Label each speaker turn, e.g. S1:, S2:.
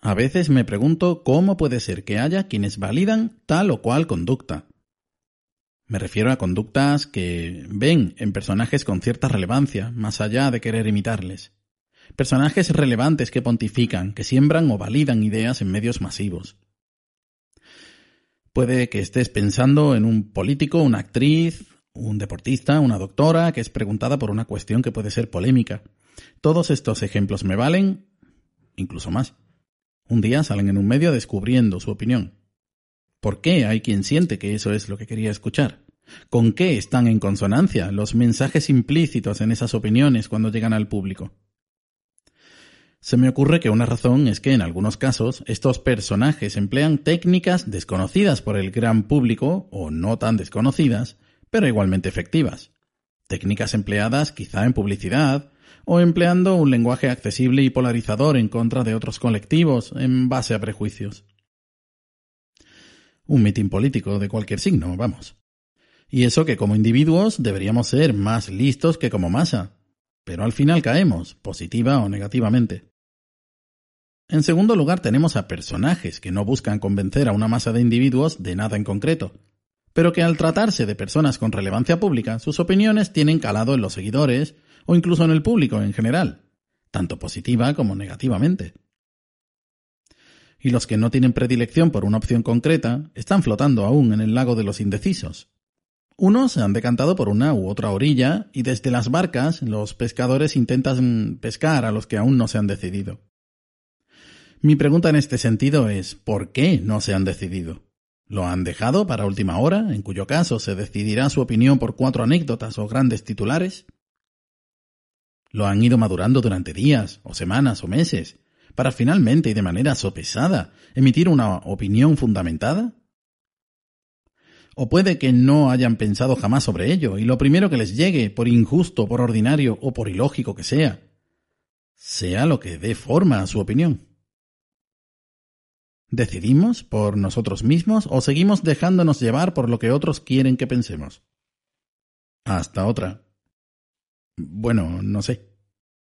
S1: A veces me pregunto cómo puede ser que haya quienes validan tal o cual conducta. Me refiero a conductas que ven en personajes con cierta relevancia, más allá de querer imitarles. Personajes relevantes que pontifican, que siembran o validan ideas en medios masivos. Puede que estés pensando en un político, una actriz, un deportista, una doctora que es preguntada por una cuestión que puede ser polémica. Todos estos ejemplos me valen, incluso más. Un día salen en un medio descubriendo su opinión. ¿Por qué hay quien siente que eso es lo que quería escuchar? ¿Con qué están en consonancia los mensajes implícitos en esas opiniones cuando llegan al público? Se me ocurre que una razón es que en algunos casos estos personajes emplean técnicas desconocidas por el gran público o no tan desconocidas, pero igualmente efectivas. Técnicas empleadas quizá en publicidad o empleando un lenguaje accesible y polarizador en contra de otros colectivos en base a prejuicios. Un mitin político de cualquier signo, vamos. Y eso que como individuos deberíamos ser más listos que como masa, pero al final caemos, positiva o negativamente. En segundo lugar tenemos a personajes que no buscan convencer a una masa de individuos de nada en concreto, pero que al tratarse de personas con relevancia pública, sus opiniones tienen calado en los seguidores o incluso en el público en general, tanto positiva como negativamente. Y los que no tienen predilección por una opción concreta están flotando aún en el lago de los indecisos. Unos se han decantado por una u otra orilla y desde las barcas los pescadores intentan pescar a los que aún no se han decidido. Mi pregunta en este sentido es ¿por qué no se han decidido? ¿Lo han dejado para última hora, en cuyo caso se decidirá su opinión por 4 anécdotas o grandes titulares? ¿Lo han ido madurando durante días, o semanas, o meses, para finalmente y de manera sopesada emitir una opinión fundamentada? O puede que no hayan pensado jamás sobre ello y lo primero que les llegue, por injusto, por ordinario o por ilógico que sea lo que dé forma a su opinión. ¿Decidimos por nosotros mismos o seguimos dejándonos llevar por lo que otros quieren que pensemos? Hasta otra. Bueno, no sé.